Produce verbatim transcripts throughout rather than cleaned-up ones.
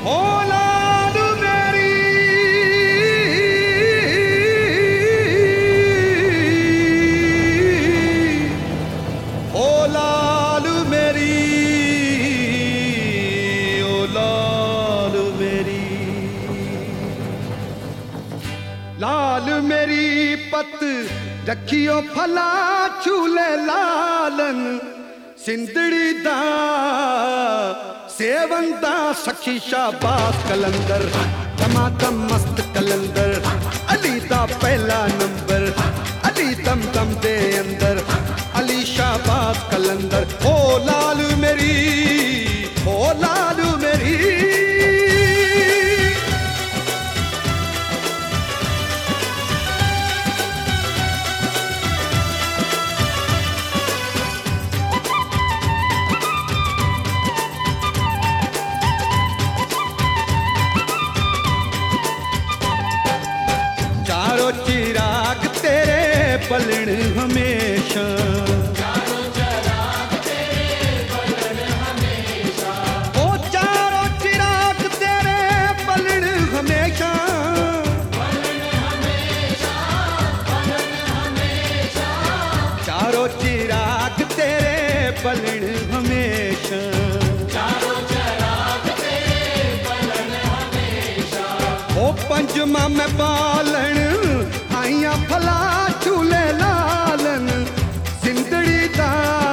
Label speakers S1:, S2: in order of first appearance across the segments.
S1: हो लाल मेरी ओ लाल मेरी ओ लाल मेरी लाल मेरी पत रखियो फला झूले लालन सिंधड़ी दा सेवन दा सखी शाबाश कलंदर दमादम मस्त कलंदर अली दा पहला नंबर अली दम दम दे अंदर अली शाबाश कलंदर ओ लाल मेरी ओ लाल मेरी चिराग तेरे पलण हमेशा
S2: चारों चिराग तेरे पलण हमेशा
S1: ओ चारों चिराग तेरे पलण हमेशा
S2: पलण हमेशा पलण हमेशा
S1: चारों चिराग तेरे पलण हमेशा
S2: चारों चिराग तेरे पलण हमेशा
S1: ओ पंजमा में पालण आइया फला झूले लालन जिंदड़ी दा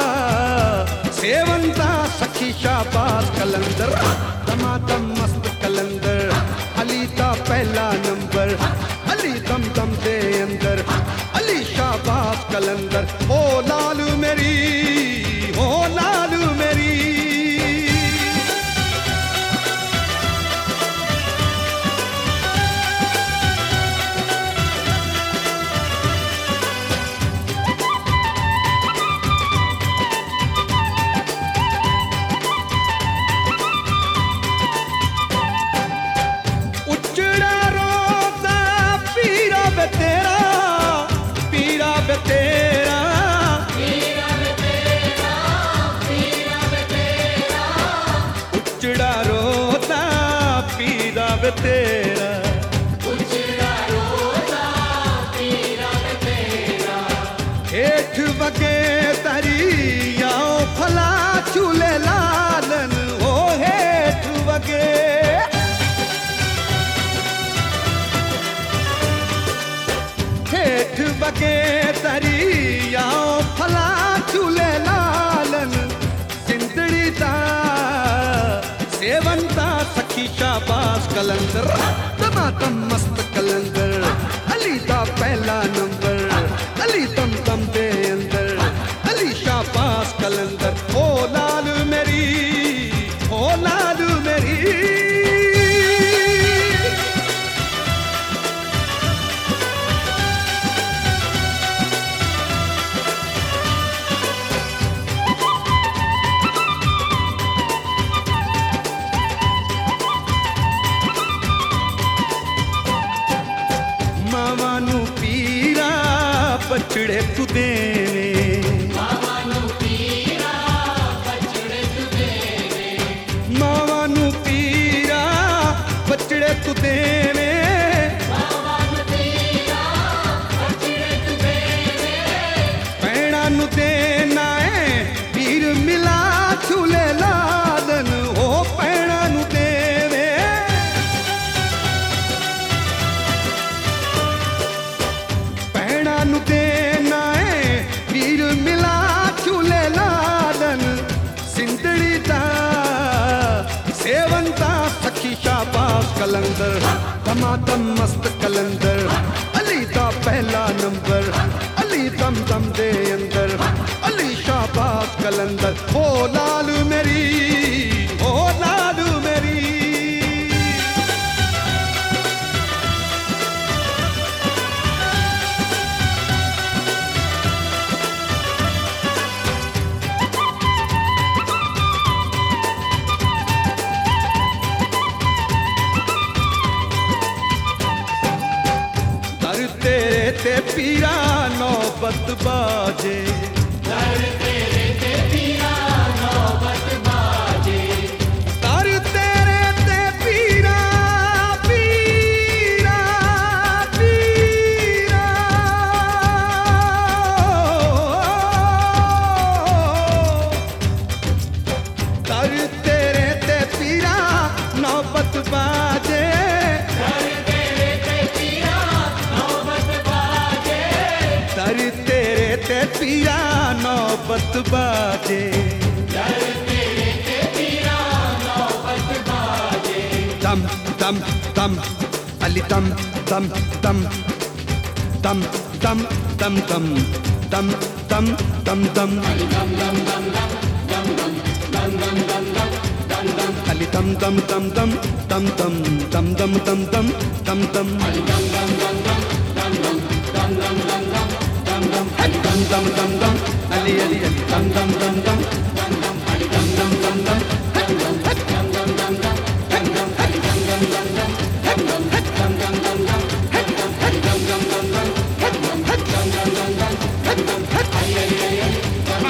S1: सेवन दा सखी शाबाश कलंदर दमादम मस्त कलंदर अली दा पहला नंबर अली दम दम दे अंदर अली शाबाश कलंदर ओ लाल मेरी ओ लाल मेरी तेरा
S2: उजड़ा रोता पीरा तेरा
S1: हेठ वगे तरिया फला झूले लालन ओ हेठ वगे हेठ वगे तरिया फला झूले लालन जिंदड़ी दा सेवन दा सखी शाबाश कलंदर दमादम मस्त कलंदर अली दा पहला नंबर अली दम दम दे अंदर अली शाबाश कलंदर ओ लाल मेरी ओ लाल मेरी बछड़े तू देवे
S2: मावा नू पीरा बछड़े तू देवे
S1: मावा नू पीरा बछड़े तू देवे
S2: मावा नू पीरा बछड़े तू देवे
S1: पैणा नू देना है पीर मिला झूले लालन हो पैणा नू देवे पैणा नू देना है पीर मिला झूले लालन सिंधड़ी दा सेवन दा सखी शाबाश कलंदर दमादम मस्त कलंदर अली दा पहला नंबर अली दम दम दे अंदर अली शाबाश कलंदर ओ लाल मेरी ओ लाल मेरी ते पीरा नौबत बाजे
S2: दर तेरे ते पीरा नौबत बाजे
S1: दर तेरे ते पीरा बाजे
S2: दर तेरे ते पिया नौबत बाजे
S1: दर तेरे ते पिया नौबत बाजे
S2: दर तेरे ते पिया नौबत बाजे
S1: दम दम दम अली दम दम दम दम दम दम दम दम दम दम दम
S2: अली दम दम दम दम दम दम दम दम दम दम दम
S1: अली दम दम दम दम दम दम दम दम दम दम दम दम
S2: अली दम दम दम दम दम दम दम दम दम दम दम दम
S1: अली दम दम दम दम अली अली अली दम दम दम दम
S2: दम दम अली दम दम दम दम दम दम दम दम दम दम दम दम अली दम दम दम दम दम दम दम दम दम दम दम दम अली दम दम दम दम दम दम दम दम दम दम दम अली अली अली अली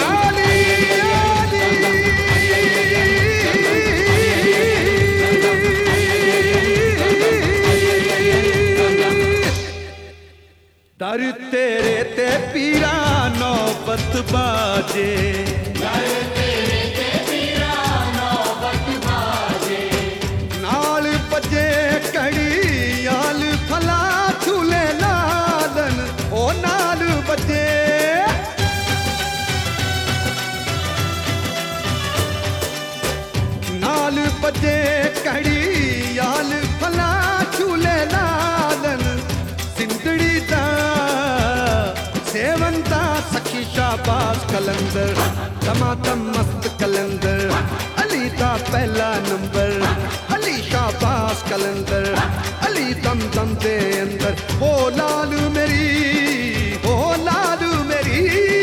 S1: दर तेरे ते पीरा नौबत बाजे
S2: दर तेरे ते पीरा नौबत बाजे
S1: नाल बजे कड़ी याल फला झूले लालन ओ नाल बजे नाल बजे कड़ी याल फला झूले लालन सिंधड़ी दा सेवंता सखी शाबाश कलंदर दमादम मस्त कलंदर अली दा पहला नंबर अली शाबाश कलंदर अली दम दम दे अंदर ओ लालू मेरी ओ लालू मेरी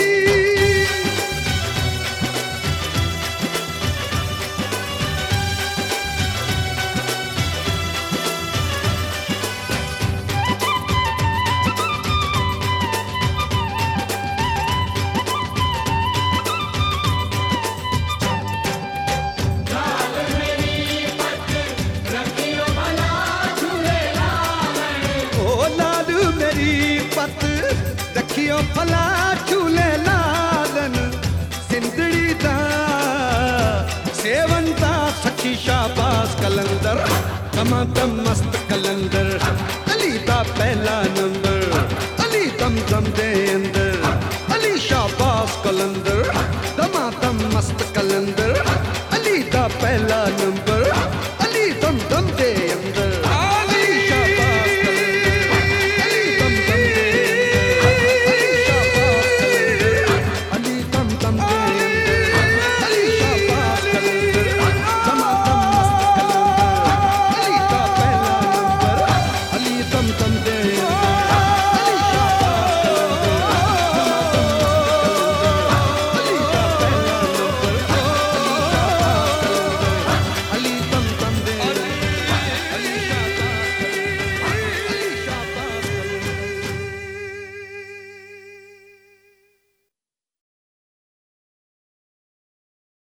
S1: रखियो फला झूले लालन सिंधड़ी दा सेवंता सखी शाबाश कलंदर दमादम मस्त कलंदर अली दा पहला नंबर अली दम दम दे अंदर अली शाबाश कलंदर दमादम मस्त कलंदर अली दा पहला नंबर अली दम दम